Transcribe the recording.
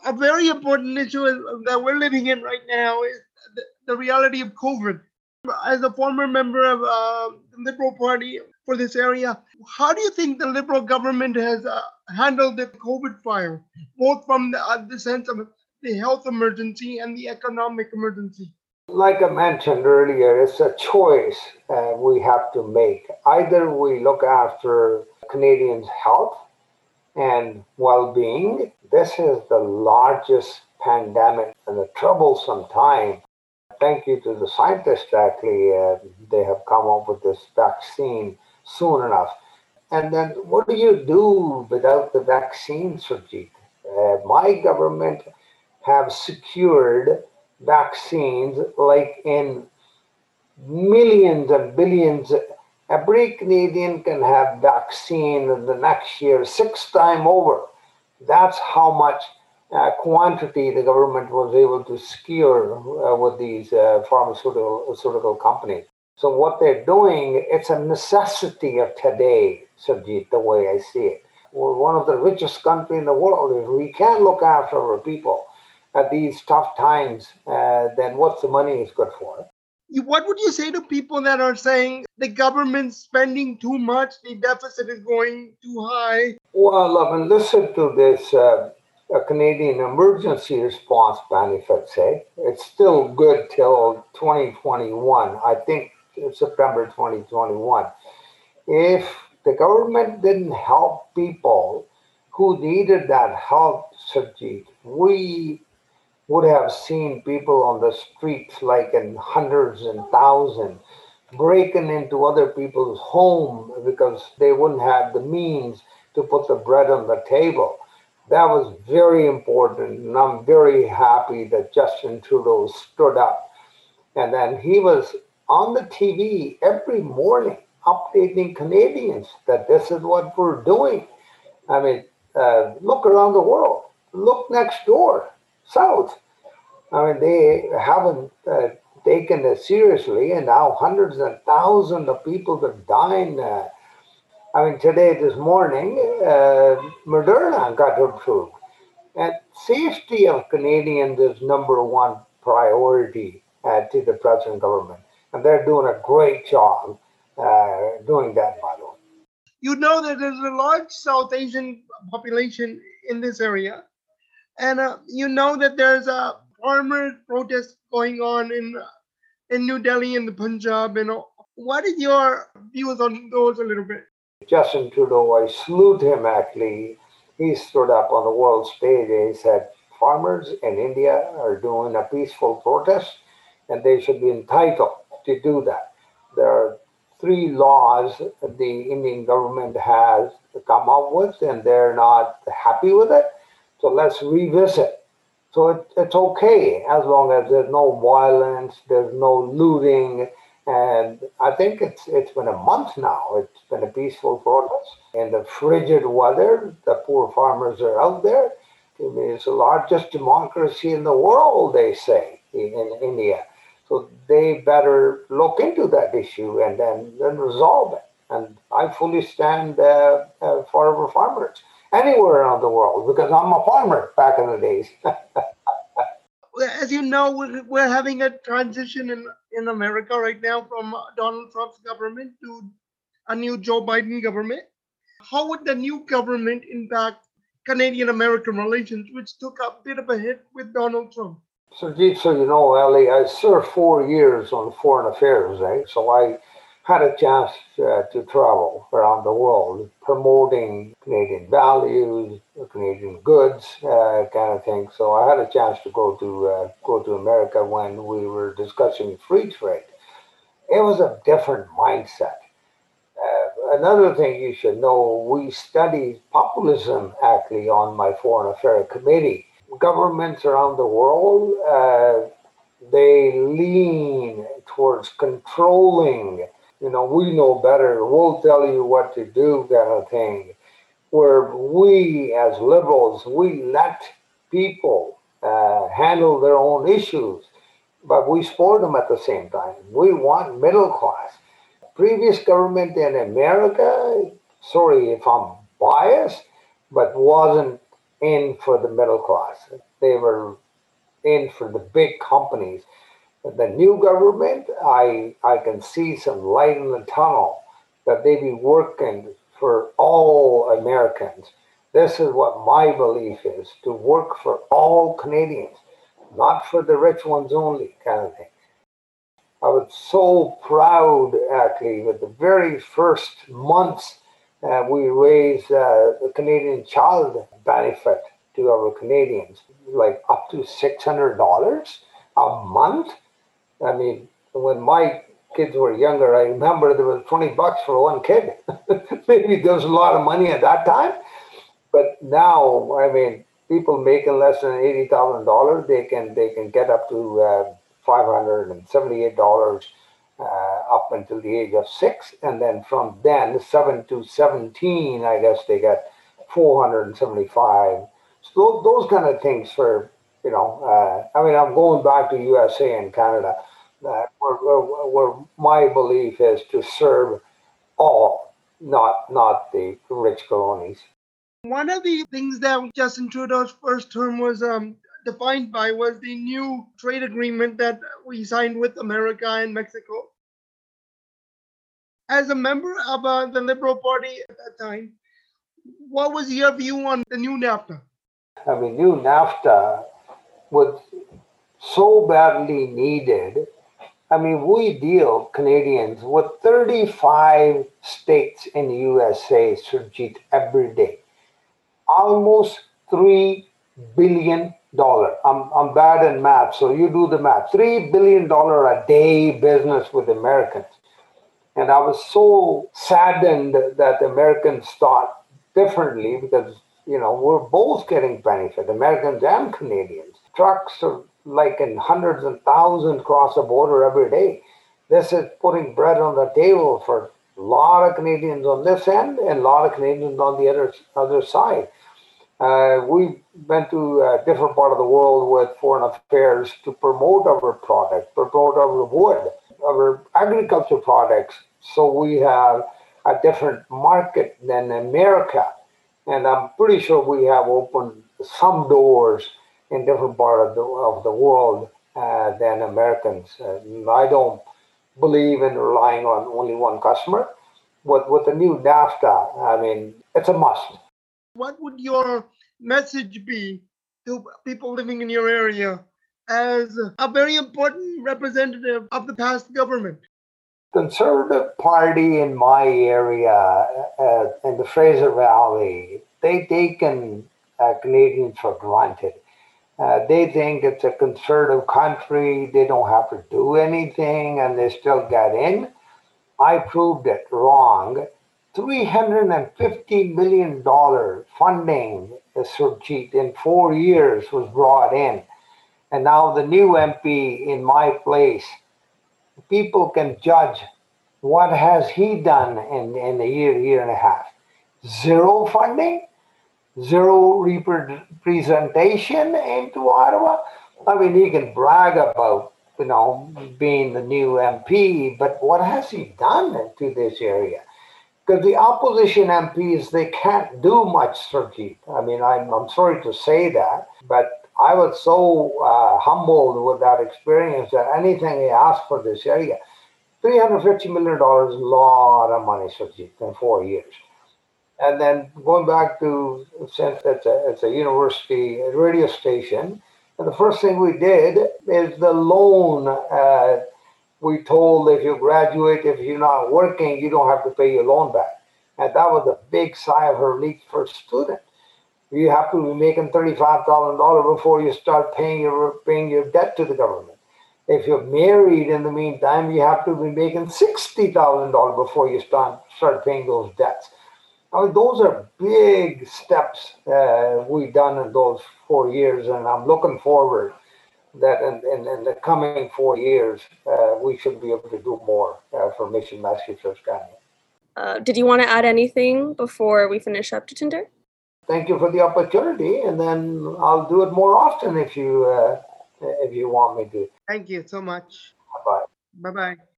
a very important issue that we're living in right now is the reality of COVID. As a former member of the Liberal Party for this area, how do you think the Liberal government has handled the COVID fire, both from the sense of the health emergency and the economic emergency? Like I mentioned earlier, it's a choice we have to make. Either we look after Canadians' health and well being. This is the largest pandemic and a troublesome time. Thank you to the scientists, actually, they have come up with this vaccine soon enough. And then what do you do without the vaccine, Surjit? My government have secured vaccines like in millions and billions. Every Canadian can have vaccine in the next year 6 times over. That's how much quantity the government was able to secure with these pharmaceutical companies. So what they're doing, it's a necessity of today, Sajid, the way I see it. We're one of the richest countries in the world. If we can't look after our people at these tough times, then what's the money is good for? What would you say to people that are saying the government's spending too much, the deficit is going too high? Well, I mean, listen to this Canadian Emergency Response Benefit, say. It's still good till 2021, I think September 2021. If the government didn't help people who needed that help, Sajid, we would have seen people on the streets like in hundreds and thousands breaking into other people's home because they wouldn't have the means to put the bread on the table. That was very important, and I'm very happy that Justin Trudeau stood up. And then he was on the TV every morning updating Canadians that this is what we're doing. I mean, look around the world. Look next door, south. I mean, they haven't taken it seriously, and now hundreds and thousands of people are dying. I mean, today, this morning, Moderna got approved. And safety of Canadians is number one priority to the present government. And they're doing a great job doing that, by the way. You know that there's a large South Asian population in this area, and you know that there's a farmer protest going on in New Delhi and the Punjab. And what is your views on those a little bit? Justin Trudeau, I salute him actually. He stood up on the world stage and he said, farmers in India are doing a peaceful protest and they should be entitled to do that. There are 3 laws the Indian government has come up with and they're not happy with it. So let's revisit. So it's okay as long as there's no violence, there's no looting, and I think it's been a month now. It's been a peaceful protest. In the frigid weather, the poor farmers are out there. I mean, it's the largest democracy in the world, they say, in India. So they better look into that issue and then resolve it. And I fully stand for our farmers anywhere around the world because I'm a farmer back in the days. As you know, we're having a transition in America right now from Donald Trump's government to a new Joe Biden government. How would the new government impact Canadian American relations, which took a bit of a hit with Donald Trump? Surjit, so you know, Ali, I served 4 years on foreign affairs, right? So I had a chance to travel around the world promoting Canadian values, Canadian goods, kind of thing. So I had a chance to go to America when we were discussing free trade. It was a different mindset. Another thing you should know, we studied populism actually on my foreign affairs committee. Governments around the world, they lean towards controlling. You know, we know better. We'll tell you what to do, kind of thing. Where we, as liberals, we let people handle their own issues, but we support them at the same time. We want middle class. Previous government in America, sorry if I'm biased, but wasn't in for the middle class. They were in for the big companies. The new government, I can see some light in the tunnel that they be working for all Americans. This is what my belief is, to work for all Canadians, not for the rich ones only, kind of thing. I was so proud, actually, with the very first months we raised the Canadian Child Benefit to our Canadians, like up to $600 a month. I mean, when my kids were younger, I remember there was $20 for one kid. Maybe there was a lot of money at that time, but now, I mean, people making less than $80,000, they can get up to $578 up until the age of 6, and then from then 7 to 17, I guess they get 475. So those kind of things for I mean, I'm going back to USA and Canada, where my belief is to serve all, not the rich colonies. One of the things that Justin Trudeau's first term was defined by was the new trade agreement that we signed with America and Mexico. As a member of the Liberal Party at that time, what was your view on the new NAFTA? I mean, new NAFTA was so badly needed. I mean, we deal, Canadians, with 35 states in the USA, Surjit, every day. Almost $3 billion. I'm bad in math, so you do the math. $3 billion a day business with Americans. And I was so saddened that Americans thought differently because, we're both getting benefit, Americans and Canadians. Trucks are like in hundreds and thousands cross the border every day. This is putting bread on the table for a lot of Canadians on this end and a lot of Canadians on the other side. We went to a different part of the world with foreign affairs to promote our product, promote our wood, our agriculture products. So we have a different market than America. And I'm pretty sure we have opened some doors in different part of the world than Americans. I don't believe in relying on only one customer. With the new NAFTA, I mean, it's a must. What would your message be to people living in your area as a very important representative of the past government? Conservative Party in my area, in the Fraser Valley, they taken Canadians for granted. They think it's a conservative country, they don't have to do anything, and they still get in. I proved it wrong. $350 million funding, Surjit, in 4 years was brought in. And now the new MP in my place, people can judge what has he done in a year and a half. Zero funding, zero representation into Ottawa. I mean, he can brag about, being the new MP, but what has he done to this area? Because the opposition MPs, they can't do much, Surjit. I mean, I'm sorry to say that, but I was so humbled with that experience that anything he asked for this area, $350 million is a lot of money, Surjit, in 4 years. And then going back to, since it's a university radio station, and the first thing we did is the loan. We told if you graduate, if you're not working, you don't have to pay your loan back. And that was a big sigh of relief for students. You have to be making $35,000 before you start paying your debt to the government. If you're married in the meantime, you have to be making $60,000 before you start paying those debts. I mean, those are big steps we've done in those 4 years, and I'm looking forward that in the coming 4 years, we should be able to do more for Mission Massachusetts County. Did you want to add anything before we finish up, Jatinder? Thank you for the opportunity, and then I'll do it more often if you want me to. Thank you so much. Bye-bye. Bye-bye.